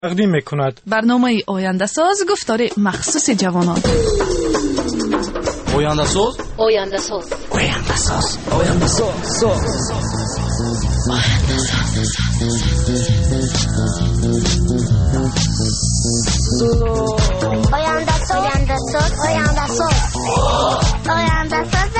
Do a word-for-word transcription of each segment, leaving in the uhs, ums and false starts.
تقدیم میکند. برنامه آینده ساز گفتار مخصوص جوانان. آینده ساز آینده ساز آینده ساز آینده ساز آینده ساز آینده ساز آینده ساز آینده ساز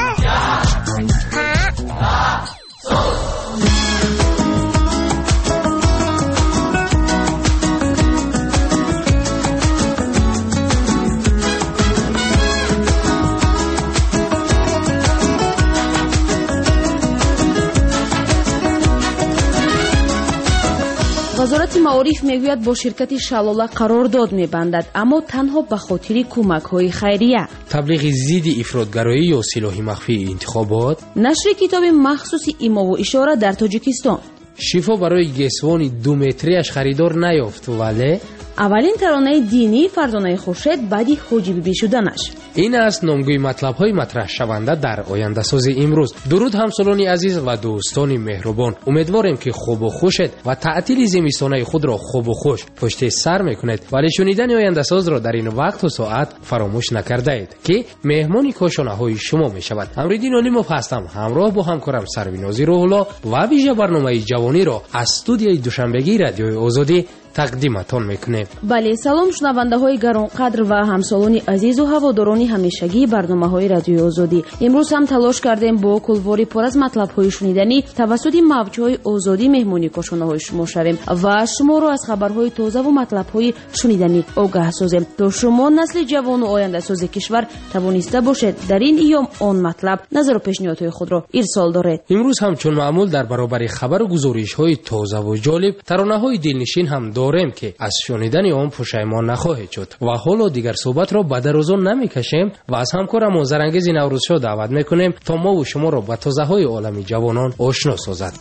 وزارت معارف میگوید با شرکت شلاله قرارداد میبندد، اما تنها به خاطر کمک های خیریه. تبلیغ ضد افراطگرایی یا سلاح مخفی انتخابات. نشر کتاب مخصوص ایما و اشاره در تاجیکستان. شفا برای گسوان دو متریش خریدار نیافت، ولی اولین ترانه دینی فرزانه خورشید بعدی حاجی بیبی شدنش. این است نامگوی مطلب‌های مطرح شونده در آینده ساز امروز. درود همسالان عزیز و دوستان مهربان، امیدواریم که خوب و خوشید و تعطیل زمستانه خود را خوب و خوش پشت سر میکنید، ولی شنیدن آینده ساز را در این وقت و ساعت فراموش نکرده اید که مهمانی کاشانه های شما میشود. امریدین علیموف هستم، همراه با همکارم سروینازی روح‌الله و ویژه برنامه جوانی را از استودیوی دوشنبگی رادیوی آزادی تقدیمتان میکنیم. بله، سلام شنونده های گرانقدر و همسالان عزیز و هواداران همیشگی برنامه های رادیو آزادی. امروز هم تلاش کردیم با کلواری پر از مطلب های شنیدنی توسط موج های آزادی مهمانی کاشانه های شما شویم و شما را از خبرهای تازه و مطلب های شنیدنی آگاه سازیم تا شما نسل جوان و آینده ساز کشور توانسته باشید در این ایام آن مطلب نظر و پیشنهادهای خود را ارسال دارید. امروز هم چون معمول در برابر خبر و گزارش های تازه و جالب ترانه های دلنشین هم داریم که از شنیدن آن پشیمان نخواهید شد. و حالا دیگر صحبت را به درازا نمیکشیم و از همکارم آذرانگیز نوروزشاه دعوت میکنیم تا ما و شما را با تازه های عالم جوانان آشنا سازد.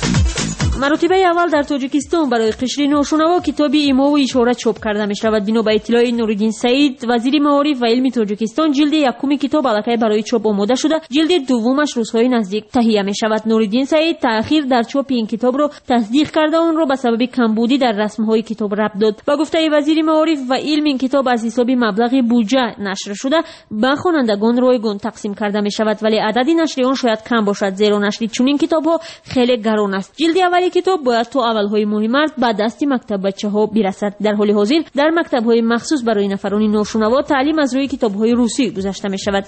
مرتبه اول در تاجیکستان برای قشر نوشنوا کتابی ایما و اشاره چاپ کرده می شود. بنا به اطلاع نورالدین سعید وزیر معارف و علم تاجیکستان، جلد یکم کتاب الکی برای چاپ آماده شده. جلد دومش روزهای نزدیک تهیه می شود. نورالدین سعید تأخیر در چاپ این کتاب را تصدیق کرده، آن را به سبب کمبودی در رسم‌های کتاب رفع داد. با گفته وزیر معارف و علم این کتاب از حساب مبلغ بودجه نشر شده به خوانندگان رایگان تقسیم کرده می شود، ولی عدد نشر آن شاید کم باشد زیرا نشر چنین کتاب‌ها خیلی گران است. جلد اول کتاب باید تو اولهای ماه مارس به دست مکتب بچه‌ها برسد. در حال حاضر در مکتب‌های مخصوص برای نفران نوشنوا تعلیم از روی کتاب‌های روسی گذشته می‌شود.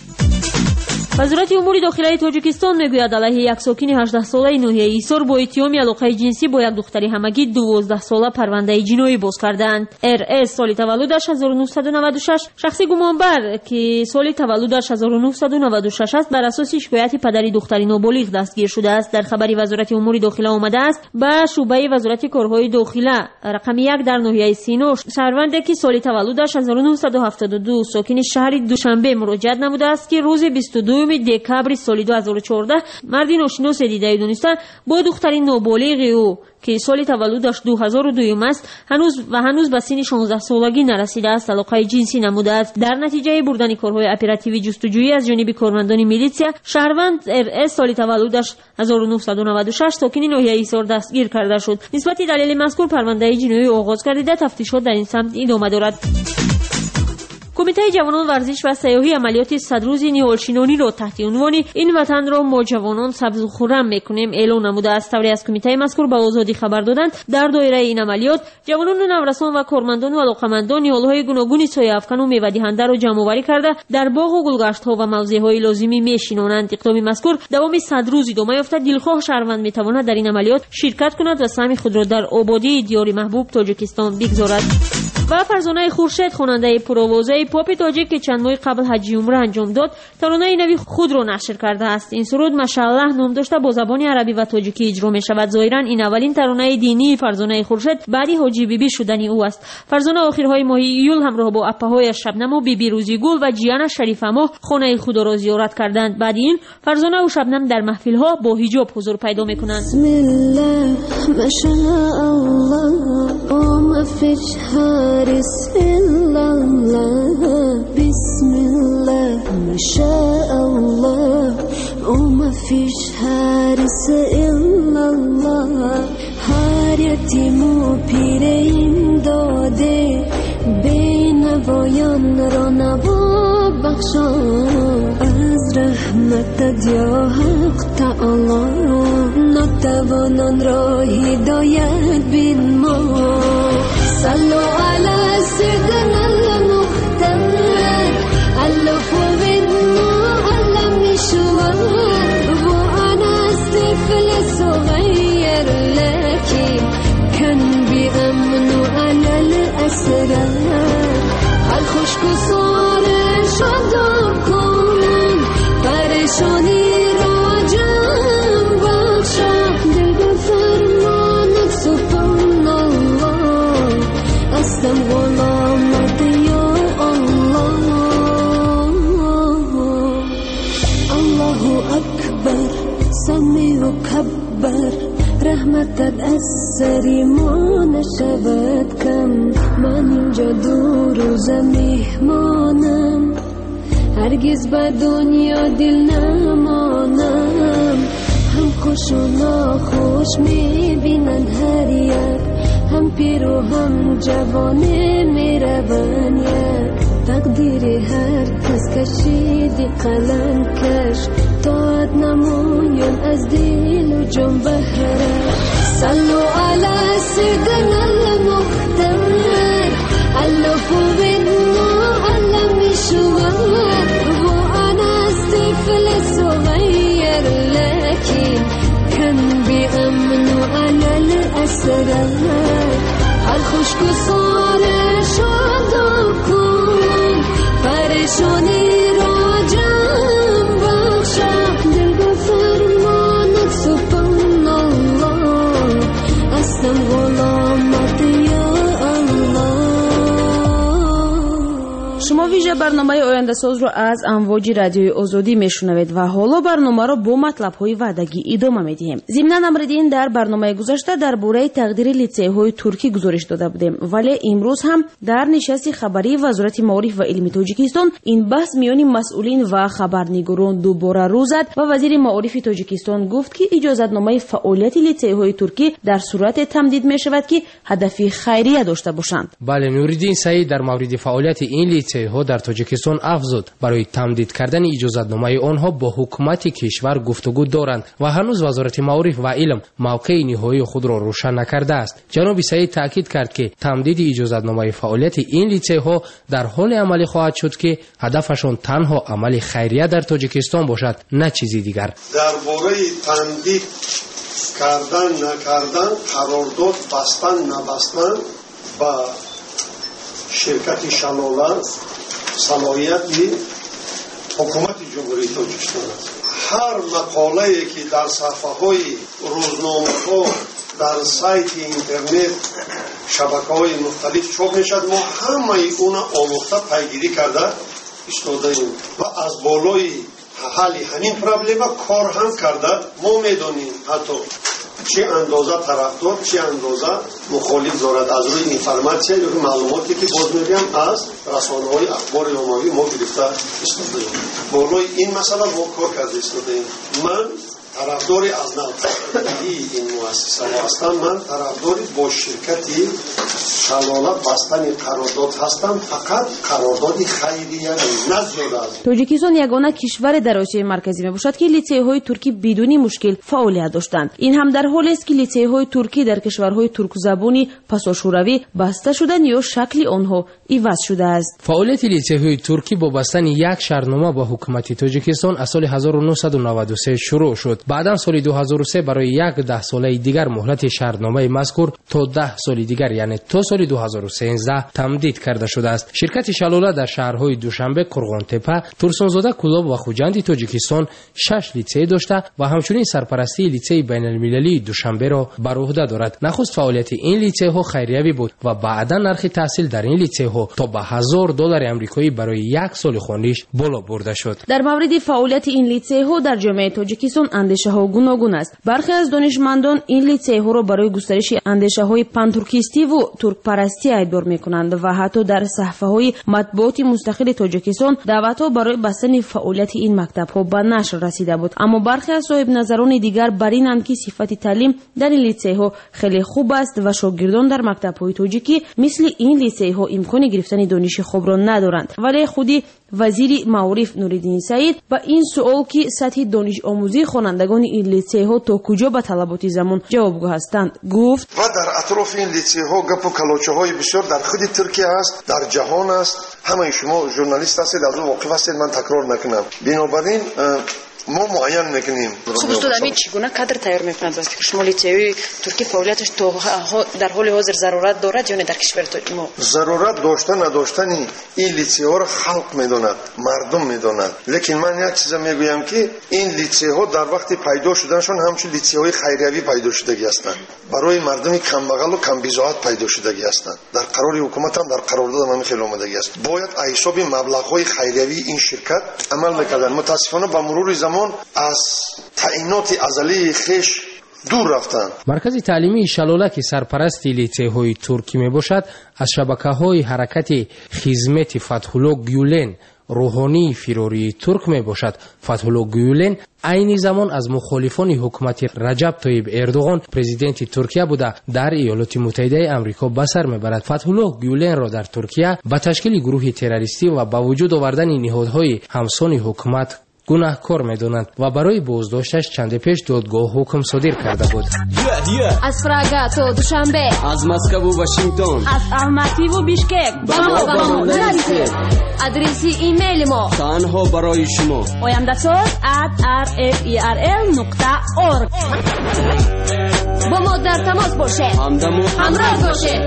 وزارت امور داخلی تاجیکستان میگوید علیه یک ساکن هجده ساله ناحیه ایسار با اتهام علاقه جنسی با یک دختر همگی دوازده ساله پرونده جنایی باز کردند. ار اس سال تولدش هزار و نهصد و نود و شش، شخصی گمانبر که سال تولدش هزار و نهصد و نود و شش است بر اساس شکایت پدر دختر نابالغ دستگیر شده است. در خبری وزارت امور داخلی آمده است به شعبه وزارت کارهای داخلی رقم یک در ناحیه سینو شهروندی که سال تولدش هزار و نهصد و هفتاد و دو ساکن شهر دوشنبه مراجعت نموده است که روز بیست و دو دکبر سال دو هزار و چهارده مردی ناشناس دیده دونسته با دختر نابالغ او که سال تولدش دو هزار و دو است هنوز و هنوز به سن شانزده سالگی نرسیده است علاقه جنسی نموده است. در نتیجه بردن کارهای اپراتیوی جستجویی از جانب کارمندان میلیسیا، شهروند ار اس سال تولدش هزار و نهصد و نود و شش ساکن ناحیه ایسار دستگیر کرده شد. نسبت دلیل مذکور پرونده جنایی آغاز گردیده، تفتیشات در این سمت ادامه دارد. کمیته جوانان ورزش و سیاحی عملیات صد روزی نیولشینانی را تحت عنوان این وطن را ما جوانان سبز و خرم میکنیم اعلام نموده است. طوری از کمیته مذکور به آزادی خبر دادند در دایره این عملیات جوانان نورسان و کارمندان و علاقمندان یالهای گوناگون سایه افکن و میوه دهنده را جمع آوری کرده در باغ و گلگشت ها و موضعهای لازمی میشینانند. اقدام مذکور دوام صد روز ادامه یافته. دلخواه شهروند میتواند در این عملیات شرکت کند و سهم خود را در آبادی دیار محبوب تاجیکستان بگذارد. و فرزانه خورشید خواننده پرآوازه پاپ تاجیک که چند ماه قبل حج عمره انجام داد ترانه نوی خود را نشر کرده است. این سرود ماشاءالله نام داشته با زبان عربی و تاجیکی اجرا می شود. ظاهرا این اولین ترانه دینی فرزانه خورشید بعدی حاجی بیبی شدنی او است. فرزانه آخرهای ماه ایول همراه با اپه‌های شبنم و بیبی روزی گل و جیان شریفما خانه خدا را زیارت کردند. بعد این فرزانه و شبنم در محفل‌ها با حجاب حضور پیدا می‌کنند. بسم الله ماشاءالله ما فيش حارس الا الله بسم الله ما شاء الله وما فيش حارس الا الله هر یتیم و پیر این بخشان از رحمتت یا حق تعالی ناتوانان را هدایت بین ما صلو علی سیدنا المختار الفو بنا علم شوار و انا طفل صغير لكن كان بأمن على الأسرار الخشک صار شد کن پریشانی را جمع بخشم دل به فرمانت سبحان الله هستم غلامت یا الله الله اکبر سمیع و کبر رحمتت از سری ما نشود کم من اینجا دو روز میهمانم هرگز به دنیا دل نمانم هم خوش و ناخوش میبینن هر یک هم پیر و هم جوانه میرون یک تقدیر هر کس کشیدی قلم کش تاعت نمایان از دل و جان بهره صلو علی سیدنا المختار الفو بنا علم شوار و انا طفل صغير لكن كان بأمن على الأسرار الخشک صار شد کن پریشانی را جمع بخشم دل به فرمانت سبحان الله هستم غلامت یا الله. شما ویژه برنامه آینده ساز رو از امواج رادیوی آزادی میشنوید و حالا برنامه رو با مطلب های وعدگی ادامه میدیم. ضمناً امروز در برنامه گذشته درباره تقدیر لیسه های ترکی گزارش داده بودیم، ولی امروز هم در نشست خبری وزارت معارف و علم تاجیکستان این بحث میان مسئولین و خبرنگاران دوباره رو زد و وزیر معارف تاجیکستان گفت که اجازه‌نامه فعالیت لیسه های ترکی در صورت تمدید می شود که هدف خیریه داشته باشند. بله، نوریدین سعید در مورد فعالیت این لیسه ها در تاجیکستان افزود برای تمدید کردن اجازه‌نامه آنها با حکومت کشور گفتگو دارند و هنوز وزارت معارف و علم موقع نهایی خود را روشن نکرده است. جناب سعید تاکید کرد که تمدید اجازه‌نامه فعالیت این لیسه ها در حال عملی خواهد شد که هدفشون تنها عمل خیریه در تاجیکستان باشد، نه چیزی دیگر. درباره تمدید کردن نکردن، قرارداد بستن نبستن با شرکت شلاله صلاحیتی حکومت جمهوری تاجیکستان است. هر مقاله‌ای که در صفحه‌های روزنامه‌ها در سایت اینترنت شبکه‌های مختلف چاپ می‌شود ما همه اون آموخته پیگیری کرده ایستاده‌ایم و از بالای حل همین پرابلم کار هم کرده. ما می‌دانیم حتی چه اندازه طرفدار چه اندازه مخالف دارد از روی اینفورماسیون یا معلوماتی که باز میگم از رسانه‌های اخبار عمومی ما گرفته ایستاده‌ایم. بالای این مسئله ما کار کرده ایستاده‌ایم. من طرفدار از نوآوری این مؤسسه هستم. من طرفدار با شرکتی شلاله بستن قرارداد هستم، فقط قرارداد خیریه نه زیاده است. تاجیکستان یگانه کشور در آسیای مرکزی میباشد که لیسه های ترکی بدون مشکل فعالیت داشتند. این هم در حالی است که لیسه های ترکی در کشورهای ترک زبانی پساشوروی بسته شدند یا شکل آنها عوض شده است. فعالیت لیسه های ترکی با بستن یک شرطنامه با حکومت تاجیکستان از سال هزار و نهصد و نود و سه شروع شد. بعدا سال دو هزار و سه برای یک ده ساله دیگر مهلت شرطنامه مذکور تا ده سال دیگر یعنی تا سال دو هزار و سیزده تمدید کرده شده است. شرکت شلاله در شهرهای دوشنبه، قرغانتپه، تورسونزاده، کلاب و خوجند تاجیکستان شش لیسه داشته و همچنین سرپرستی لیسه بین المللی دوشنبه را بر عهده دارد. نخست فعالیت این لیسه ها خیریوی بود و بعدا نرخ تحصیل در این لیسه ها تا به هزار دلار آمریکایی برای یک سال خوانش بالا برده شد. در مورد فعالیت این لیسه ها در جامعه تاجیکستان андешаҳо гуногун аст. бархе аз донишмандон ин лицейҳоро барои густариши андешаҳои пантуркистиву туркпарастӣ айбдор мекунанд ва ҳатто дар саҳфаҳои матбуоти мустақили тоҷикистон даъватҳо барои бастани фаъолияти ин мактабҳо ба нашр расида буд. аммо бархе аз соҳибназарони дигар бар инанд ки сифати таълим дар ин лицейҳо хеле хуб аст ва шогирдон дар мактабҳои тоҷикӣ мисли ин лицейҳо имкони гирифтани дониши хубро надоранд. вале худи вазири маориф Нуриддин Саид ба ин суол ки сатҳи донишомӯзии хонандагони ин лицейҳо то куҷо ба талаботи замон ҷавобгӯ ҳастанд гуфт: ва дар атрофи ин лицейҳо гапу калочаҳои бисёр дар худи Туркия аст, дар ҷаҳон аст. ҳамаи шумо журналист ҳастед, аз ӯ воқиф ҳастед, ман такрор накунам. бинобар ин мо муайян мекунем. субустодами чӣ гуна кадр тайёр мекунад? вақте ки шумо лицейҳои туркӣ фаъолияташ то дар ҳоли ҳозир зарурат дорад ё не дар кишвари мо? зарурат дошта надоштани ин лицейҳоро халқ медонад, мардум медонад. лекин ман як чиза мегӯям ки ин лицейҳо дар вақти пайдо шуданашон ҳамчун лицейҳои хайриявӣ пайдо шудагӣ ҳастанд. барои мардуми камбағалу камбизоат пайдо шудагӣ ҳастанд. дар қарори ҳукумат ҳам дар қарордод ҳам хеле омадагӣ аст. бояд аз ҳисоби маблағҳои хайриявии ин ширкат амал мекарданд. мутаассифона ба мурури замон аз таъиноти азалии хеш дур рафтанд. маркази таълимии шалола ки сарпарасти лицейҳои туркӣ мебошад, аз шабакаҳои ҳаракати хизмати Фатҳулло Гюлен рӯҳонии фирории турк мебошад. Фатҳулло Гюлен айни замон аз мухолифони ҳукумати Раҷаб Тоиб Эрдоғон президенти Туркия буда дар Иёлоти Муттаҳидаи Амрико ба сар мебарад. Фатҳулло Гюленро дар Туркия ба ташкили гурӯҳи террористӣ ва ба вуҷуд овардани неҳодҳои ҳамсони ҳукумат гунаҳкор медонанд ва барои боздошташ чанде пеш додгоҳ ҳукм содир карда буд. аз Прага то Душанбе, аз Москву Вашингтон, аз Алмативу Бишкек ба мо ба мо нарасед. адреси имейли мо танҳо барои шумо oyandasot at r f e r l нуқта org. бо мо дар тамос бошед, ҳамроҳ бошед.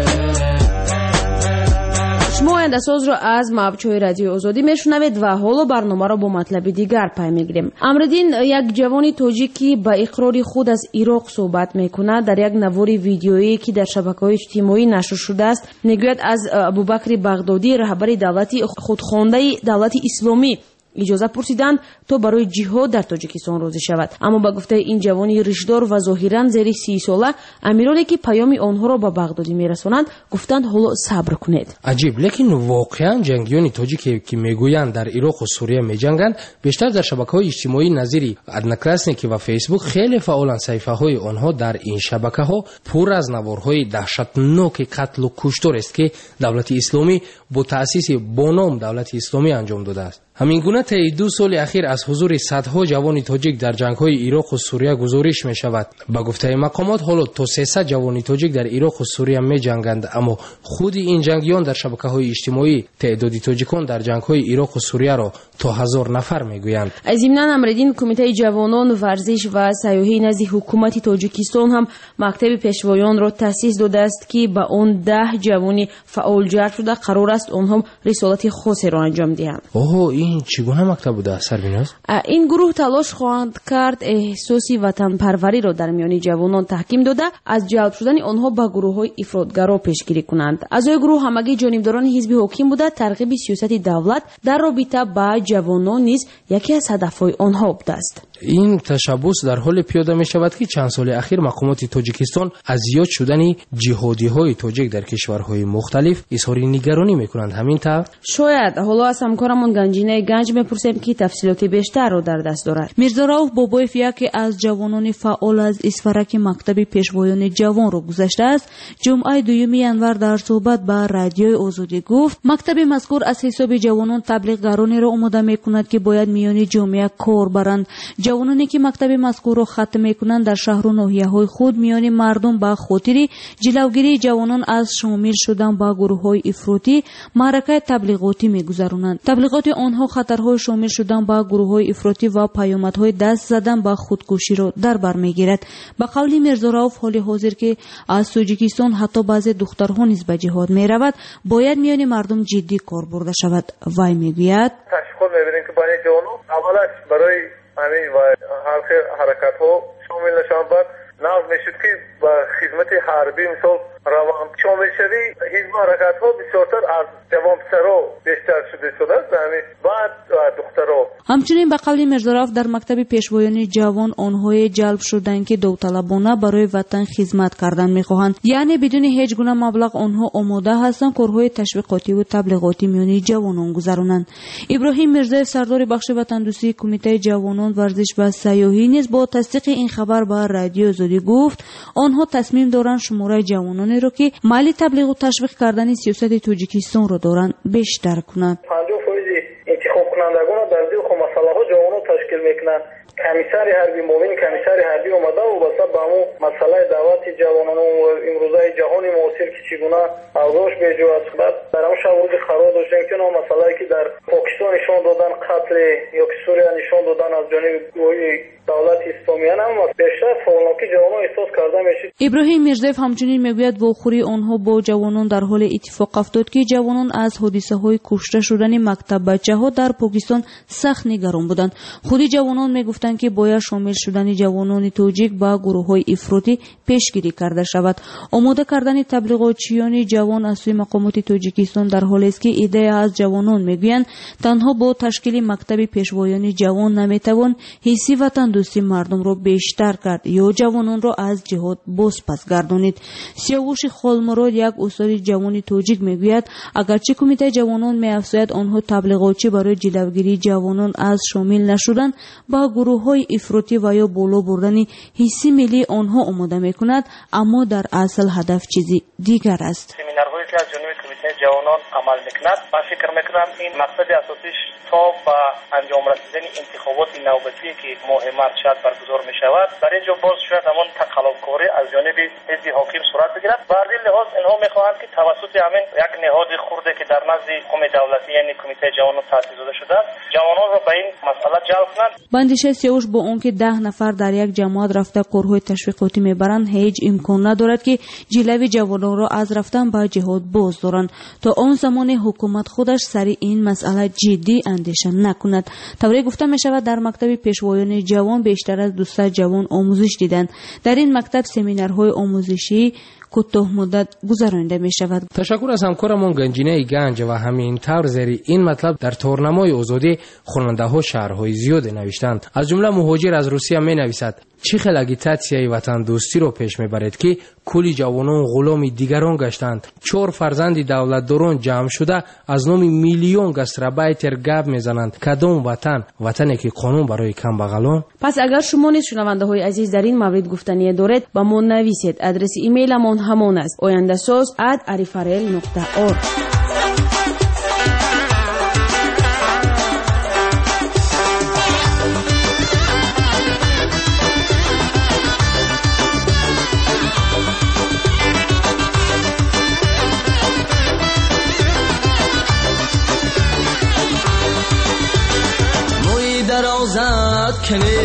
шумо ояндасозро аз мавҷҳои радиои озодӣ мешунавед ва ҳоло барномаро бо матлаби дигар пай мегирем. Амриддин, як ҷавони тоҷикӣ ба иқрори худ аз Ироқ суҳбат мекунад. дар як навори видеоие ки дар шабакаҳои иҷтимоӣ нашр шудааст, мегӯяд аз Абубакри Бағдодӣ, раҳбари давлати худхондаи давлати исломӣ, иҷоза пурсиданд то барои ҷиҳод дар Тоҷикистон розӣ шавад. аммо ба гуфтаи ин ҷавони ришдор ва зоҳиран зери сӣ сола, амироне ки паёми онҳоро ба Бағдодӣ мерасонанд, гуфтанд ҳоло сабр кунед. аҷиб, лекин воқеан ҷангиёни тоҷике ки мегӯянд дар Ироқу Сурия меҷанганд, бештар дар шабакаҳои иҷтимоӣ назири Одноклассники ва Фейсбук хеле фаъоланд. саҳифаҳои онҳо дар ин шабакаҳо пур аз наворҳои даҳшатноки қатлу кушторест ки давлати исломӣ бо таъсиси боном давлати исломӣ анҷом додааст. ҳамин гуна таи ду соли ахир аз ҳузури садҳо ҷавони тоҷик дар ҷангҳои Ироқу Сурия гузориш мешавад. ба гуфтаи мақомот ҳоло то сесад ҷавони тоҷик дар Ироқу Сурия меҷанганд, аммо худи ин ҷангиён дар шабакаҳои иҷтимоӣ теъдоди тоҷикон дар ҷангҳои Ироқу Сурияро то ҳазор нафар мегӯянд. зимнан Амриддин Кумитаи ҷавонон, варзиш ва сайёҳӣ назди ҳукумати Тоҷикистон ҳам мактаби пешвоёнро таъсис додааст ки ба он даҳ ҷавони фаъол ҷалб шуда қарор аст онҳо рисолати хосеро анҷом диҳанд. оҳо ин чӣ гуна мактаб буда Сарбиноз? ин гурӯҳ талош хоҳанд кард эҳсоси ватанпарвариро дар миёни ҷавонон таҳким дода, аз ҷалб шудани онҳо ба гурӯҳҳои ифротгаро пешгирӣ кунанд. аъзои гурӯҳ ҳамагӣ ҷонибдорони ҳизби ҳоким буда, тарғиби сиёсати давлат дар робита ба ҷавонон низ яке аз ҳадафҳои онҳо будааст. ин ташаббус дар ҳоле пиёда мешавад ки чанд соли ахир мақомоти Тоҷикистон аз зиёд шудани ҷиҳодиҳои тоҷик дар кишварҳои мухталиф изҳори нигаронӣ мекунанд. ҳамин тавр шояд ҳоло аз ҳамкорамон Ганҷинаи Ганҷ мепурсем ки тафсилоти бештарро дар даст дорад. Мирзо Рауф Бобоев, яке аз ҷавонони фаъол аз исфараки мактаби пешвоёни ҷавонро гузаштааст, ҷумъаи дуюми январ дар суҳбат ба радиои Озодӣ гуфт, мактаби мазкур аз ҳисоби ҷавонон таблиғгаронеро омода мекунад ки бояд миёни ҷомеа кор баранд. ҷавононе ки мактаби мазкурро хатм мекунанд дар шаҳру ноҳияҳои худ миёни мардум ба хотири ҷилавгирии ҷавонон аз шомил шудан ба гурӯҳҳои ифротӣ маъракаи таблиғотӣ мегузаронанд. таблиғоти онҳо хатарҳои шомил шудан ба гурӯҳҳои ифротӣ ва паёмадҳои даст задан ба худкуширо дар бар мегирад. ба қавли Мирзо Рауф, ҳоли ҳозир ки аз Тоҷикистон ҳатто баъзе духтарҳо низ ба ҷиҳод меравад, бояд миёни мардум ҷиддӣ кор бурда шавад. вай мегӯяд: ташқиқот мебинем ки барои ҷавонон аввалаш барои ҳамин ва ҳархел ҳаракатҳо шомил нашаванд. баъд назм мешуд ки ба хизмати ҳарбӣ мисол раванд шомилшавӣ ҳизбу ҳаракатҳо бисёртар аз ҷавонписаро бештар шуда шудааст. ҳамин баъд духтаро ҳамчунин ба қавли мирзораф дар мактаби пешвоёни ҷавон онҳое ҷалб шуданд ки довталабона барои ватан хизмат кардан мехоҳанд, яъне бидуни ҳеҷ гуна маблағ онҳо омода ҳастанд корҳои ташвиқотиву таблиғотӣ миёни ҷавонон гузаронанд. иброҳим мирзоев, сардори бахши ватандӯстии кумитаи ҷавонон, варзиш ва сайёҳӣ низ бо тасдиқи ин хабар ба радиои Озодӣ гуфт, онҳо тасмим доранд шумораи ҷавононеро ки майли таблиғу ташвиқ кардани сиёсати Тоҷикистонро доранд бештар кунад. панҷоҳ фоизи интихобкунандагонро дар зил масъалаҳо ҷавонон ташкил мекунанд. комиссари ҳарбӣ, муовини комиссари ҳарбӣ омада вобаста ба ҳамун масъалаи даъвати ҷавонон имрӯзаи ҷаҳони муосир ки чӣ гуна авзош беҷо аст. баъд дар ҳамун шаб рӯзи қарор доштем ки он масъалае ки дар покистон нишон додан қатле ё ки сурия нишон додан аз ҷониби гурӯҳи давлати исломиян ҳам бештар фаъолноки ҷавонон эҳсос карда мешид. иброҳим мирзоев ҳамчунин мегӯяд вохӯри онҳо бо ҷавонон дар ҳоле иттифоқ афтод ки ҷавонон аз ҳодисаҳои кушта шудани мактаббачаҳо дар покистон сахт нигарон буданд. худи ҷавонон мегуфтанд ки бояд шомил шудани ҷавонони тоҷик ба гурӯҳҳои ифротӣ пешгирӣ карда шавад. омода кардани таблиғотчиёни ҷавон аз сӯи мақомоти Тоҷикистон дар ҳолест ки идея аз ҷавонон мегӯянд танҳо бо ташкили мактаби пешвоёни ҷавон наметавон ҳисси ватандӯсти мардумро бештар кард ё ҷавононро аз ҷиҳод бозпас гардонид. сиёвуши холмурод, як устоди ҷавони тоҷик, мегӯяд агарчи кумитаи ҷавонон меафзояд онҳо таблиғотчӣ барои ҷилавгирии ҷавонон аз шомил нашудан ба гурӯҳҳои ифротӣ ва ё боло бурдани ҳисси миллии онҳо омода мекунад, аммо дар асл ҳадаф чизи дигар аст. семинарҳое ки аз ҷониби кумитаи ҷавонон амал мекунад, ман фикр мекунам ин мақсади асосиш то ба анҷом расидани интихоботи навбатие ки моҳи март шояд баргузор мешавад, дар ин ҷо боз шояд ҳамон тақаллубкорӣ аз ҷониби ҳизби ҳоким сурат бигирад. ба ҳар лиҳоз инҳо мехоҳанд ки тавассути ҳамин як неҳоди хурде ки дар назди қуми давлатӣ яъне кумитаи ҷавонон таъсис дода шудааст, ҷавононро ба ин масъала ҷалб кунанд. бандишаи Сиёвуш бо он ки даҳ нафар дар як ҷамоат рафта корҳои ташвиқотӣ мебаранд, ҳеҷ имкон надорад ки ҷилави ҷавононро аз рафтан ба ҷиҳод боз доранд. то он замоне ҳукумат худаш сари ин масъала ҷиддӣ андеша накунад. тавре гуфта мешавад дар мактаби пешвоёни ҷавон бештар аз дусад ҷавон омӯзиш диданд. дар ин мактаб семинарҳои омӯзишӣ кӯтоҳ муддат гузаронида мешавад. ташаккур аз ҳамкорамон Ганҷинаи Ганҷ ва ҳамин тавр зери ин матлаб дар торнамои Озодӣ хонандаҳо шаҳрҳои зиёде навиштанд. аз ҷумла муҳоҷир аз Русия менависад: чӣ хел агитатсияи ватандӯстиро пеш мебаред ки кӯли ҷавонон ғуломи дигарон гаштанд? чор фарзанди давлатдорон ҷамъ шуда аз номи миллион гастрабайтер гап мезананд. кадом ватан? ватане ки қонун барои камбағалон? пас агар шумо низ шунавандаҳои азиз дар ин маврид гуфтание доред, ба мо нависед. адреси имейламон ҳамон аст: ояндасоз at arifarel нуқта org. درازد کنی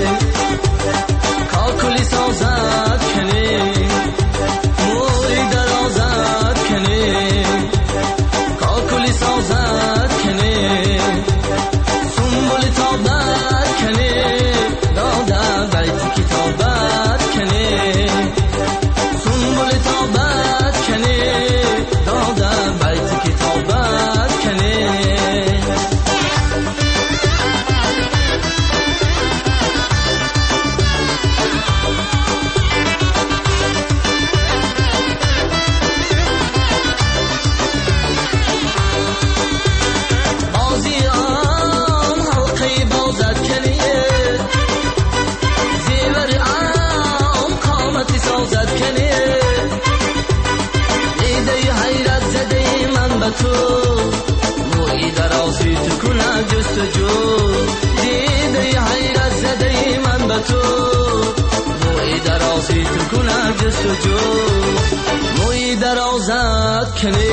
کاکلی سازد کنی موی درازد کنی کاکلی سازد کنی سنبولی تابد کنی داده بیت کتابت کنی سنبولی تابد کنی داده بیت کتابت کنی تو موی درازی تو کنه جستجو دیده حیرت زده من به تو موی درازی تو کنه جستجو موی درازت کنی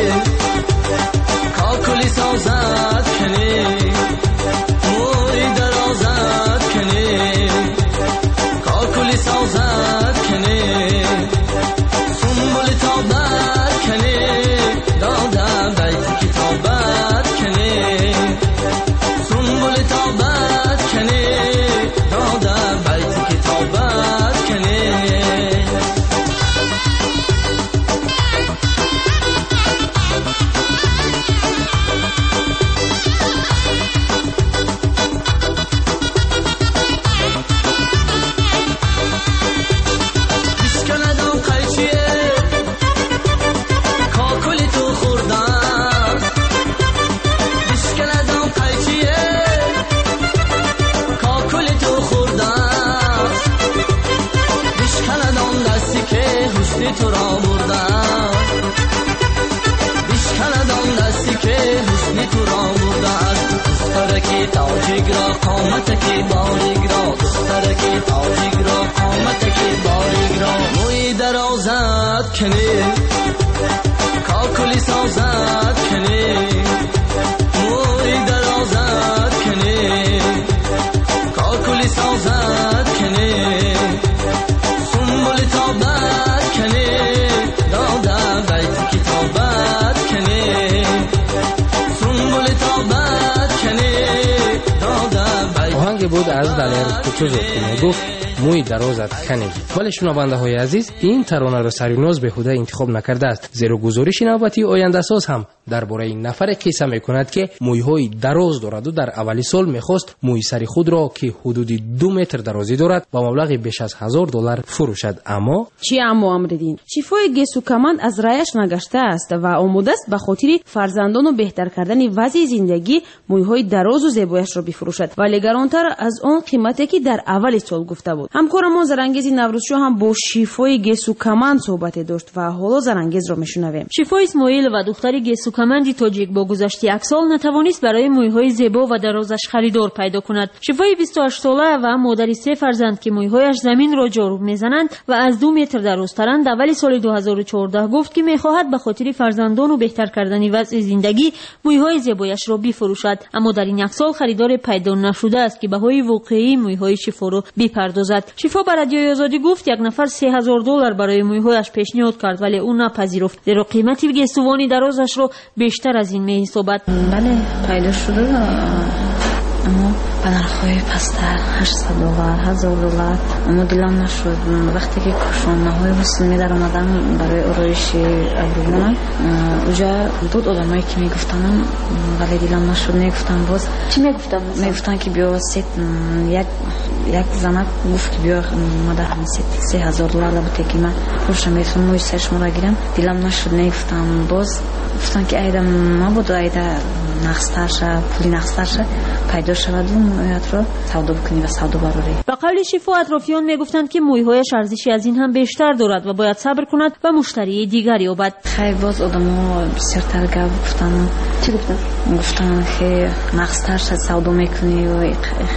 کاکلی سازت کنی موی درازت کنی کاکلی سازت کنی سنبولی تابت کنی داده بیت کتابت کنی سنبولی تابت کنی داده بیت کتابت کنی دخترکی تاجیک را قامتکی باریک را دخترکی تاجیک را قامتکی باریک را موی درازد کنی کاکلی سازد کنی موی درازد کنی کاکلی سازد کنی سنبول تابد کنی داده بیت کتابت کنی سنبول تابد کنی داده بیت. آهنگ بود از دلیر کوچوزو که میگفت موی درازت کنی. ولی شنونده های عزیز این ترانه را سریناز بهوده انتخاب نکرده است، زیرا گزارش نوبتی آینده ساز هم درباره این نفر قصه میکند که موی های دراز دارد و در اولی سال میخواست موی سر خود را که حدود دو متر درازی دارد با مبلغ بیش از هزار دلار فروشد. اما چی اما امردین شیفای گسو کمند از رایش نگشته است و آماده است به خاطر فرزندان و بهتر کردن وضع زندگی موی های دراز و زیبایش را بفروشد، ولی گرانتر از آن قیمتی که در اول سال گفته بود. همکار ما زرانگیز نوروزشو هم با شیفای گسو کمند صحبت داشت و حالا زرانگیز را میشنویم. شیفا اسماعیل و دختر گسو کمندی تاجیک با گذشته یک سال نتوانست برای مویهای زیبا و درازش خریدار پیدا کند. شیفای بیست و هشت ساله و مادری سه فرزند که مویهایش زمین را جارو میزنند و از دو متر درازترند اولی سال دو هزار و چهارده گفت که میخواهد به خاطر فرزندان و بهتر کردن وضع زندگی مویهای زیبایش را بفروشد، اما در این یک سال خریدار پیدا نشده است که بهای واقعی مویهای شیفا را بپردازد. شیفا بر رادیوی آزادی گفت یک نفر سه هزار دلار برای مویهایش پیشنهاد کرد ولی او نپذیرفت، زیرا قیمت گسوانی درازش را بیشتر از این می‌حسابد. بله پیدا شده اما به نرخ‌های پستر هشتصد دلار هزار دلار، اما دلم نشد. وقتی که کاشانه‌های مسلمی در آمدم برای آرایش ابرویم اونجا بود آدمایی که میگفتن ولی دلم نشد. میگفتن باز چی میگفتن؟ میگفتن که بیا ست یک یک زنک گفت که بیا ما در همین ست سه هزار دلار لبته که من خوشم میتونم موی سرش مرا گیرم. دلم نشد. میگفتم باز گفتن که ایده ما بود ایده نقصتر شد پولی نقصتر شد پیدا شود و مویت را سودا بکنی و سودا براری. به قول شیفا اطرافیان میگفتند که مویهایش ارزشی از این هم بیشتر دارد و باید صبر کند و مشتری دیگری یابد. خیلی باز آدم‌ها بسیارتر گفت گفتن. چی گفتن؟ گفتن که نقصتر شد سودا میکنی و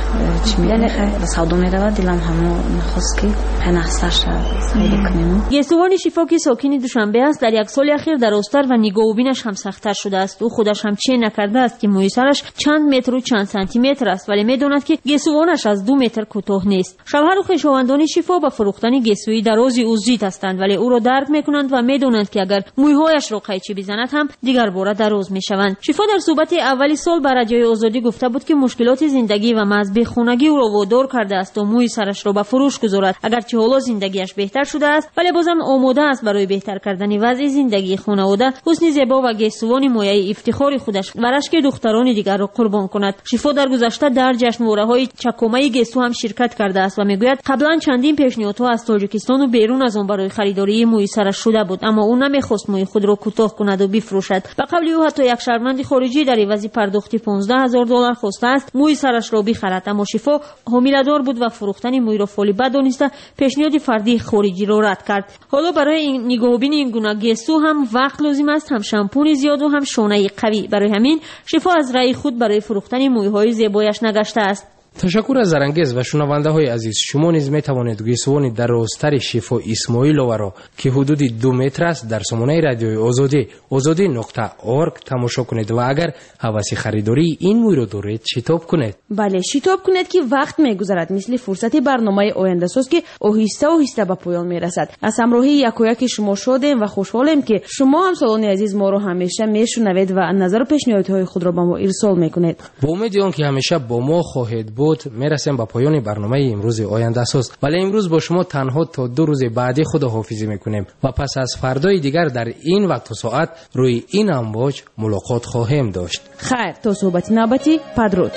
چی میگن خیلی سودا میرود. دلم همو نخواست که خیلی نقصتر شد سودا کنیم. گسوان شیفا که ساکن دوشنبه است در یک سال اخیر درازتر و نگاه و بینش هم سخت‌تر شده است. او خودش هم چه نکرده است که موی سرش چند متر و چند سانتی متر است ولی میداند که گسوانش از دو متر کوتاه نیست. شوهر و خویشاوندان شیفا با فروختن گسوی درازی عضویت هستند ولی او را درک میکنند و میدانند که اگر مویهایش را قیچی بزند هم دیگر باره دراز میشوند. شیفا در صحبت اولی سال بر رادیوی آزادی گفته بود که مشکلات زندگی و مذهب خونگی او را وادار کرده است تا موی سرش را به فروش گذارد. اگرچه حالا زندگیش بهتر شده است ولی بازم آماده است برای بهتر کردن وضع زندگی خانواده حسن زیبا و گسوان مایه افتخار خودش و رشک دختران دیگر را قربان کند. شیفا در گذشته در جشنواره‌های چکمه گسو هم شرکت کرده است و میگوید قبلا چندین پیشنهادها از تاجیکستان و بیرون از آن برای خریداری موی سرش شده بود اما او نمیخواست موی خود را کوتاه کند و بفروشد. به قول او حتی یک شهروند خارجی در عوض پرداخت پانزده هزار دلار خواسته است موی سرش را بخرد، اما شیفا حامله‌دار بود و فروختن موی را فولی بدانسته پیشنهاد فردی خارجی را رد کرد. حالا برای این نگاهبین این گونه گسو هم وقت لازم است، هم شامپون زیاد و هم شانه قوی. برای همین شیفا از رأی خود برای فروختن مویهای زیبایش نگشته است. تشکر از زرانگیز و شنونده های عزیز. شما نیز می توانید گسوان درازتر شیفا اسماعیلووا را که حدود دو متر است در سامانه رادیوی آزادی آزادی نقطه اورگ تماشا کنید و اگر هوس خریداری این موی را دارید شتاب کنید. بله شتاب کنید که وقت میگذرد، مثل فرصت برنامه آینده ساز که آهسته آهسته به پایان میرسد. از همراهی یکایک شما شادیم و خوشحالیم که شما هم سالان عزیز ما را همیشه میشنوید و نظر و پیشنهادهای خود را به ما ارسال میکنید. با امید آنکه همیشه با ما خواهید بود میرسیم به پایان برنامه امروز آینده ساز. ولی امروز با شما تنها تا دو روز بعدی خداحافظی میکنیم و پس از فردای دیگر در این وقت و ساعت روی این امواج ملاقات خواهیم داشت. خیر تا صحبت نوبتی پدرود.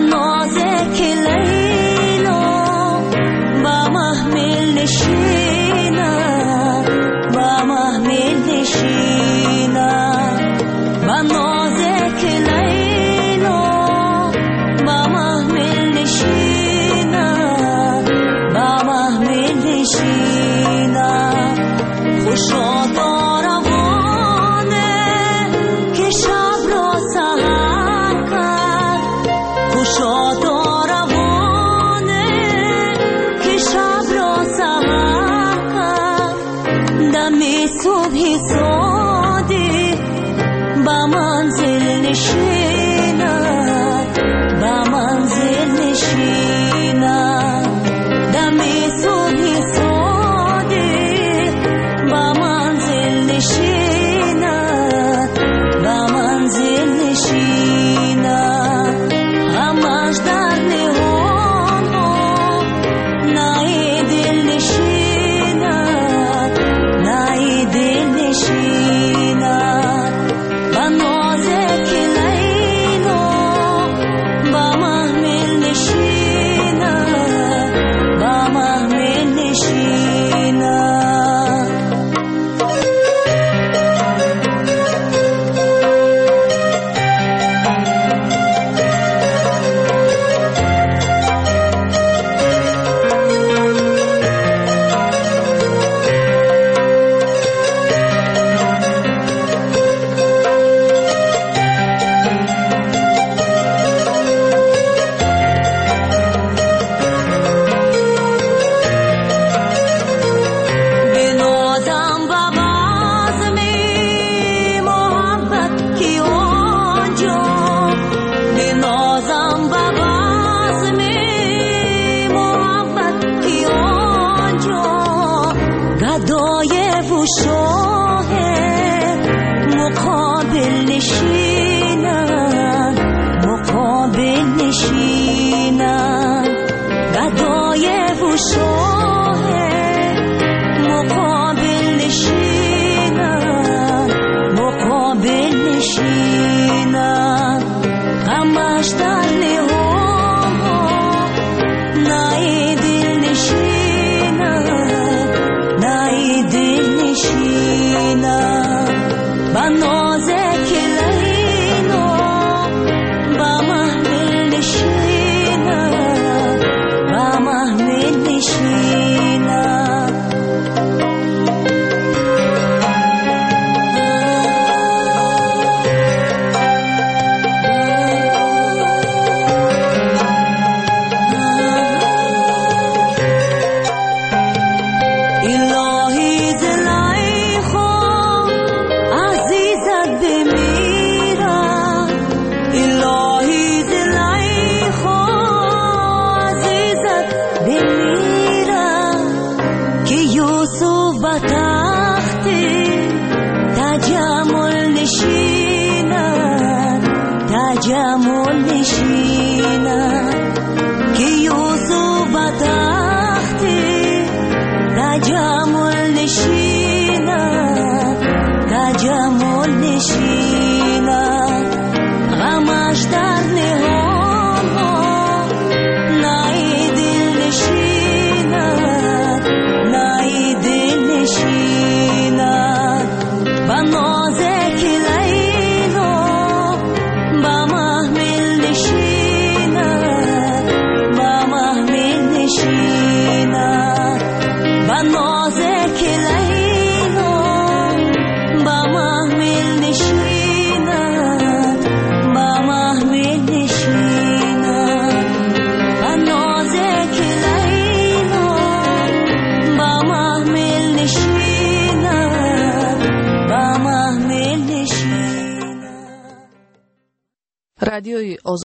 نازک لیلا با محمل نشینم با محمل نشینم با نازک لیلا با محمل نشینم با محمل نشینم خوشا صبح صادق با منزل نشینم با منزل نشینم دم صبح صادق با منزل نشینم با منزل نشینم همش در نهان ها نای دل نشینم نای دل نشینم با نازک لیلا با محمل نشینم با محمل نشینم شاه مقابل نشینم مقابل نشینم گدای و شاه مقابل نشینم مقابل نشینم همش در نهان ها نای دل نشینم نای دل نشینم با نازک لیلا با محمل نشینم با محمل نشینم تجمل نشینم که یوسف با تخت تجمل نشینم تجمل نشینم غمش در نهان ها نای دل نشینم نای دل نشینم با نازک لیلا با محمل نشینم با محمل نشینم با نازک لیلا با محمل نشینم با محمل نشینم با نازک لیلا با محمل نشینم با محمل نشینم رادیوی